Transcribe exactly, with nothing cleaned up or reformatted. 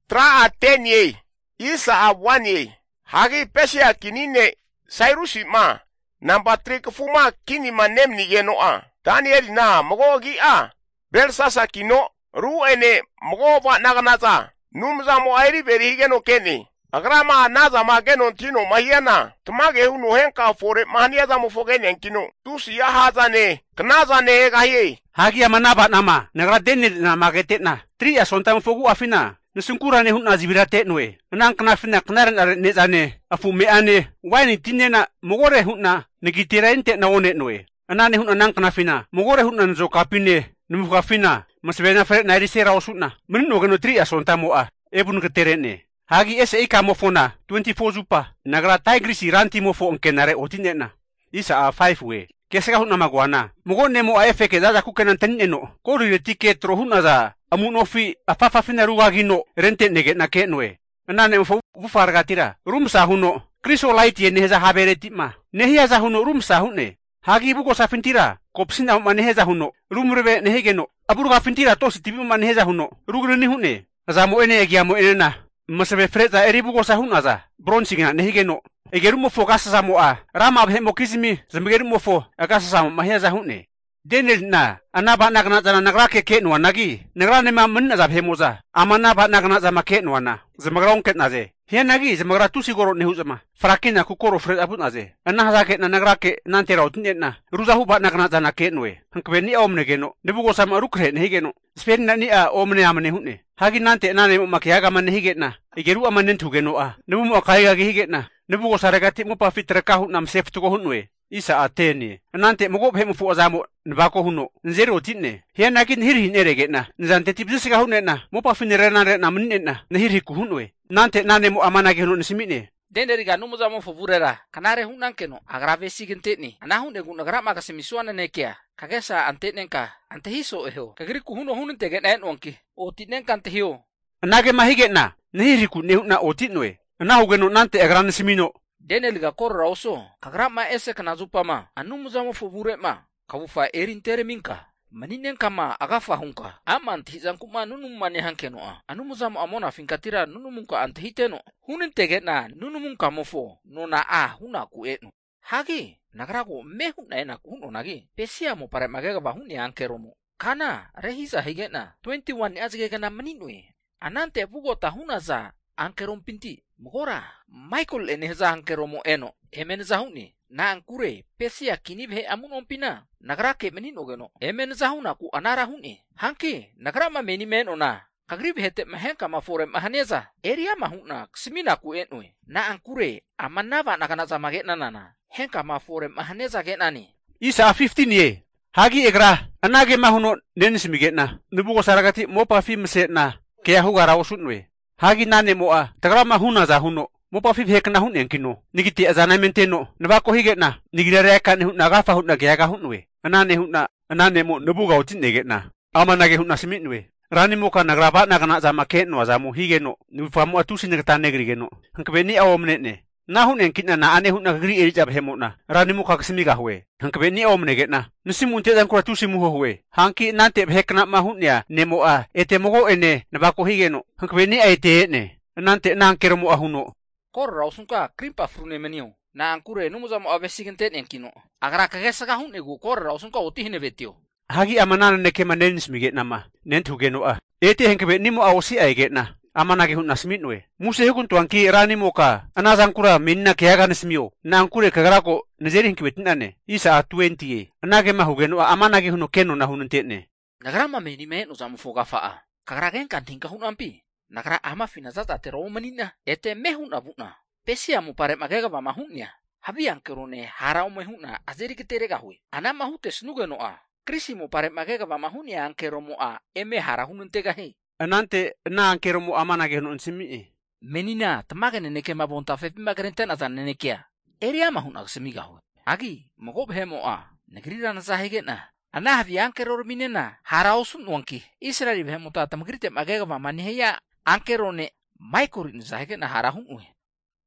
tra atenye isa awanye hagi pesia kinine sairusi ma namba tri kefuma kini manem ni yenoa Daniel na mogogi a belsasa kino ru ene mogoba naganaza numza mo airi beri geno keni agrama naza mageno tino mahiana tumage hunu henka fore mahania za mo fogene kino tusi ya hazane knaza ne gaye hagi amanaba nama nagra Daniel na magete na tri asonta fogu afina Nusungkura ne hunna zibirate noe. Nang kena fina kenaran are ne zane. Afu me ane. Waini tine na mogore hunna. Negitira ente na one noe. Anane hunna nang kena fina. Mogore hunna nzo kapine. Numuka fina. Masbena feret na erisera osutna. Menin ogano tri asonta moa. Ebun keterene. Hagi ese ika mofona. twenty-four zupa. Nagra taigrisi ranti mofo onkenare otine na. Isa a five we. Keseka hunna magwana. Mogone mo a efeke zaza kukenan tenino. Kori le tiket ro hunna za. Amun ofi afafa fina ruga gino rente nege na ke noe. Anane mfo vufarga tira. Rumsa huno. Kriso laiti ne heza habere tima. Nehia za huno rumsa hune. Hagi buko sa fintira. Kopsina ma neheza huno. Rumrebe nehegeno. Aburuga fintira tosi tibi ma neheza huno. Rugre ni hune. Aza mo ene egia mo ene na. Masebe freza eri buko sa huna za. Bronsinga nehegeno. Egeru mo fo gasa sa mo a. Rama abhe mo kisimi. Zambegeru mo fo. Agasa sa ma heza hune. Daniel na anaba nakna zana nagrake ke no nagi nagra ne ma mun na za phemoza amana ba nakna za make no na zamagrong ket na ze he nagi zamagra tu sigoro ne huzama frakina ku koro fred abu na ze anna za ke na nagrake nante raut ne na ruza hu ba nakna zana ke noe hankbe ni om ne geno ne bugo sama rukre ne geno spen na ni a om ne amne hune hagi nante na ne ma ke aga man ne na igeru amanen tu geno a ne mu kai ga ge na ne bugo saragati mo pa fitra ka hu nam sef tu ko hunwe isa ateni nante mogo phemu fu azamo nbako huno nzero tinne hiana kin hirhi nerege na nzante tipsika hunne na mo pa finere na re na minne na hirhi ku hunwe nante nane mo amana ge huno simine denderiga numu zamo fovurera kanare hunan keno agrave sigente ni ana hunde gun agra maka semisuana nekia kagesa antenenka antehiso eho kagri ku huno hunun tege na enonki o tinenka antehio nage mahige na hirhi ku ne na otinwe na hugeno nante agra simino Daniel ga korra oso kagra ma ese kana zupama anu muzamo fovure ma kawufa erin tere minka maninen kama agafa hunka ama ntihizan kuma nunu mane hankeno a anu muzamo amona finkatira nunu munka antihiteno hunin tege na nunu munka mofo nona a huna ku eno hagi nagrago me huna ena kuno nagi pesia mo pare magega ba huni ankeromo kana rehisa higena twenty-one ni azge kana maninwe anante bugo tahuna za ankerom pinti Mugora, Michael eneza ankeromo eno, emen zahuni, na ankure, pesia kinibhe amun ompina, nagrake menin ogeno, emen zahuna ku anara huni, hanki, nagrama meni men ona, kagrib hete mahenka mafore mahaneza, eria mahuna, ksimina ku enui, na ankure, amanava nakanaza magetna nana, henka mafore mahaneza genani. Isa fifteen ye, hagi egra, anage mahuno nenisimigetna, nubugo saragati mopa fimse na, kaya hugara osunwe. Hagi nane moa, tagrama huna za huno, mopa fi hekna hun enkino, nigiti azana menteno, nabako higena, nigire ka ne hunna gafa hunna gaga hunwe, anane hunna, anane mo nubuga utin negena, amanage hunna siminwe, rani mo ka nagraba nagana za makeno za mo higeno, nufamu atusi negta negrigeno, hankbeni awomne ne, na hun enkina na ane hunna gri erija behemona, rani mo ka ksimiga hwe, hankbeni awomne gena, nusimunte dan kura tusi muho hwe, hanki nante hekna ma hunnya nemoa, ete mogo ene, nabako higeno, hankbeni aite ne, nante nangkeromo ahuno. Korra usunka krimpa frune menio, na ankure numuzamo avesigenten enkino, agra kagesa hun egu korra usunka otihine vetio. Hagi amanana neke manenis miget nama, nentu genoa, ete henkbe nimo aosi aigetna. Amanage hun nasminwe muse hukun tuanki rani moka anazangkura minna kiaga nismio na ankure kagarako nezeri hinkibetinane isa twenty anage mahugeno amanage huno keno na hununtetne nagrama meni me no zamu foga faa kagaragen kantinka hun ampi nagra ama finazata tero manina ete mehun abuna pesia mu pare magega va mahunya habian kerone harau mehuna azeri kiterega hui anama hute snugeno a krisi mu pare magega va mahunya ankeromo a eme harahunun tegahi Anante na ankeromo amanage hun simi menina tamage neneke mabonta fe pimagrenten azan nenekia eria mahun agsemiga hu agi mogob hemo a negrira na sahigena ana havi ankeror minena harausun wanki israeli hemo ta tamgrite magega va maniheya ankerone maikorin sahigena harahun